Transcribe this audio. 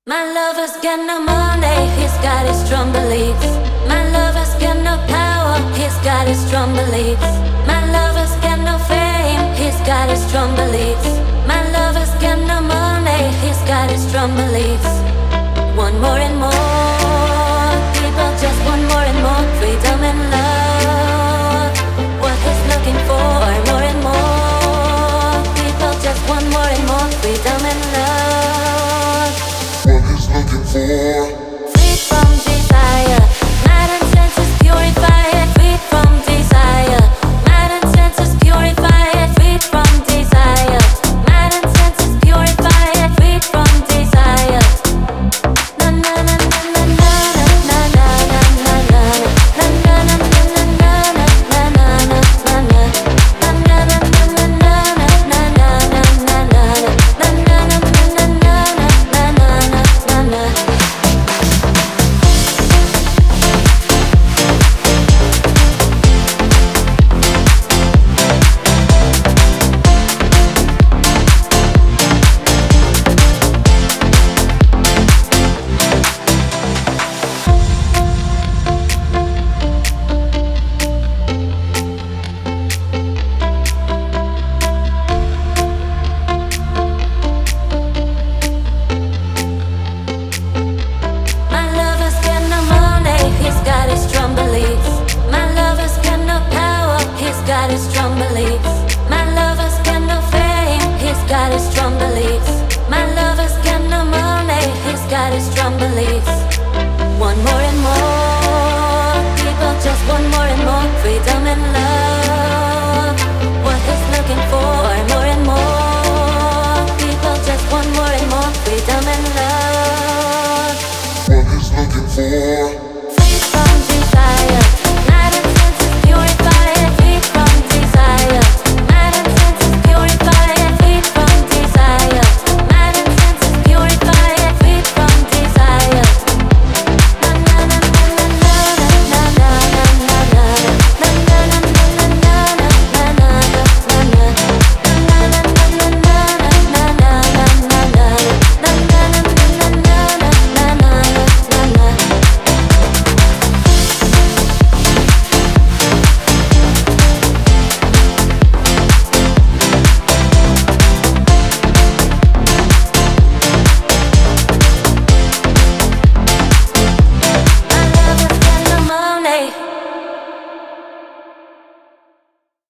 My lover's got no money, he's got his strong beliefs. My lover's got no power, he's got his strong beliefs. My lover's got no fame, he's got his strong beliefs. My lover's got no money, he's got his strong beliefs. Want more and more, people just want more and more freedom and love. What he's looking for, more and more, people just want more and more freedom and love. What he's looking for. Free from desire, mind and senses purified. Free from desire, mind and senses purified. Free from desire, mind and senses purified. Free from desire. Na na na na na na na na na na na na na na na na na na. My lover's got no money, he's got his strong beliefs. My lover's got no power, he's got his strong beliefs. My lover's got no fame, he's got his strong beliefs. My lover's got no money, he's got his strong beliefs. Want more and more, people just want more and more freedom and love. What he's looking for, more and more, people just want more and more freedom and love. What he's looking for.